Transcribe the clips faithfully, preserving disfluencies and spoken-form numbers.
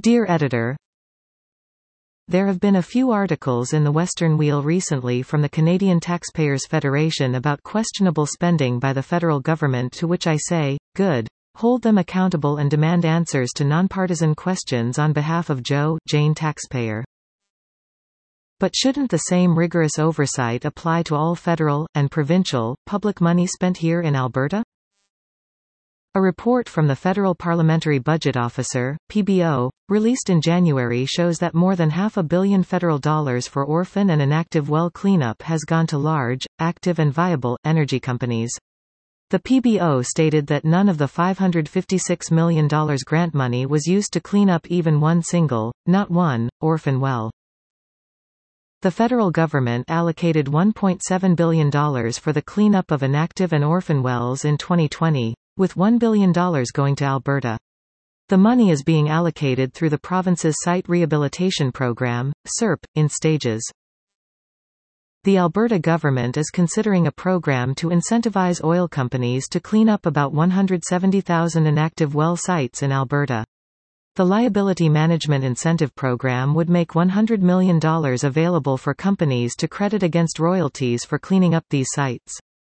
Dear Editor, there have been a few articles in the Western Wheel recently from the Canadian Taxpayers Federation about questionable spending by the federal government, to which I say, good. Hold them accountable and demand answers to nonpartisan questions on behalf of Joe, Jane taxpayer. But shouldn't the same rigorous oversight apply to all federal, and provincial, public money spent here in Alberta? A report from the Federal Parliamentary Budget Officer, P B O, released in January shows that more than half a billion federal dollars for orphan and inactive well cleanup has gone to large, active and viable, energy companies. The P B O stated that none of the five hundred fifty-six million dollars grant money was used to clean up even one single, not one, orphan well. The federal government allocated one point seven billion dollars for the cleanup of inactive and orphan wells in twenty twenty, with one billion dollars going to Alberta. The money is being allocated through the province's Site Rehabilitation Program, S R P, in stages. The Alberta government is considering a program to incentivize oil companies to clean up about one hundred seventy thousand inactive well sites in Alberta. The Liability Management Incentive Program would make one hundred million dollars available for companies to credit against royalties for cleaning up these sites.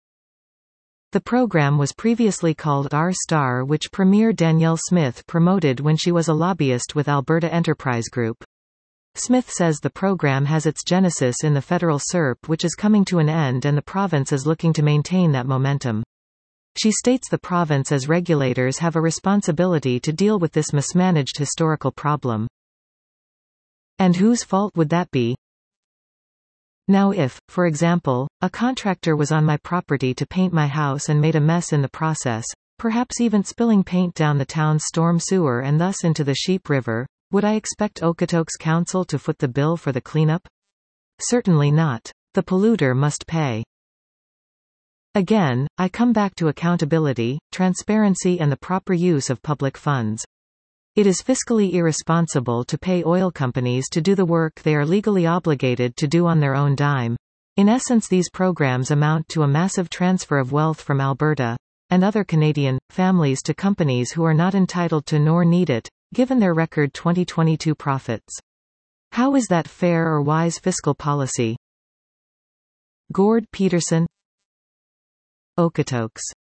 The program was previously called R-Star, which Premier Danielle Smith promoted when she was a lobbyist with Alberta Enterprise Group. Smith says the program has its genesis in the federal S R P, which is coming to an end, and the province is looking to maintain that momentum. She states the province as regulators have a responsibility to deal with this mismanaged historical problem. And whose fault would that be? Now if, for example, a contractor was on my property to paint my house and made a mess in the process, perhaps even spilling paint down the town's storm sewer and thus into the Sheep River, would I expect Okotoks Council to foot the bill for the cleanup? Certainly not. The polluter must pay. Again, I come back to accountability, transparency and the proper use of public funds. It is fiscally irresponsible to pay oil companies to do the work they are legally obligated to do on their own dime. In essence, these programs amount to a massive transfer of wealth from Alberta and other Canadian families to companies who are not entitled to nor need it, given their record twenty twenty-two profits. How is that fair or wise fiscal policy? Gord Peterson, Okotoks.